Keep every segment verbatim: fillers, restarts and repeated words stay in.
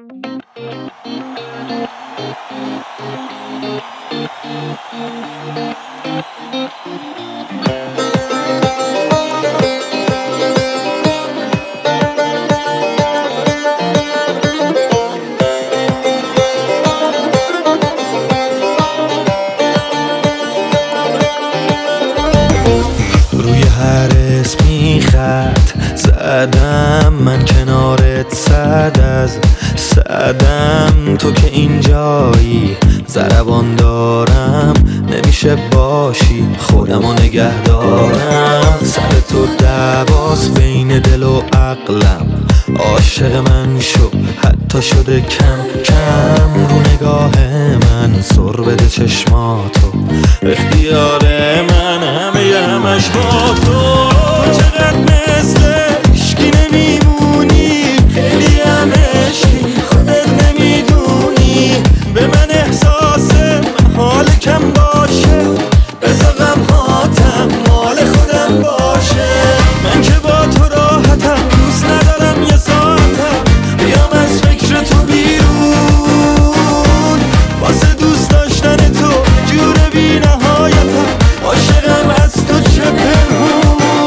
روی هر اسمی خط زدم، من کنارت صد از صدم. تو که اینجایی ضربان دارم، نمیشه باشی خودمو نگه دارم. سر تو دعواست بین دل و عقلم، عاشق من شو حتی شده کم کم. رو نگاه من سر بده چشماتو، اختیار من همه همش با تو. چقدر مثل عشقی نمیمونی، خیلی هم عشقی خودت نمیدونی. به من احساس محال کم باشه، بذار غمهاتم مال خودم باشه. من که با تو راحتم، دوست ندارم یه ساعتم بیام از فکر تو بیرون. واسه دوست داشتن تو جور بی نهایتم، عاشقم از تو چه پنهون.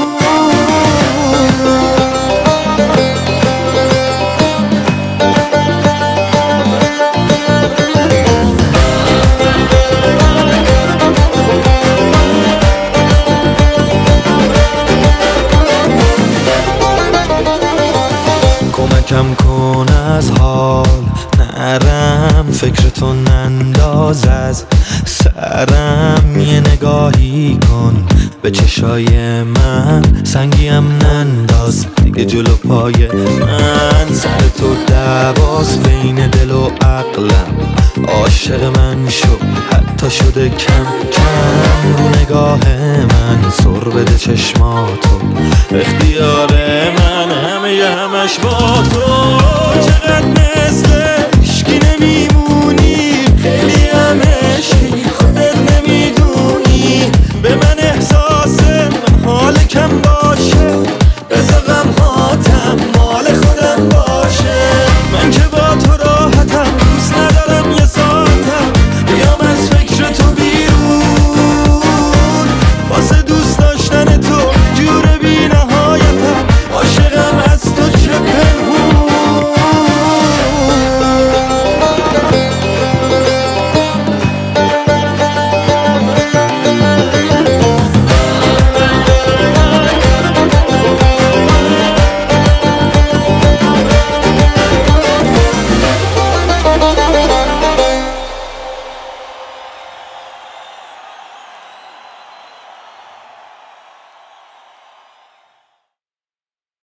کمکم کن از حال نرم، فکر تو ننداز از سرم. یه نگاهی کن به چشای من، سنگیم ننداز دیگه جلو پای من. سر تو دعواست بین دل و عقلم، عاشق من شو حتی شده کم کم. رو نگاه من سر بده چشماتو، اختیار من همه همش با تو.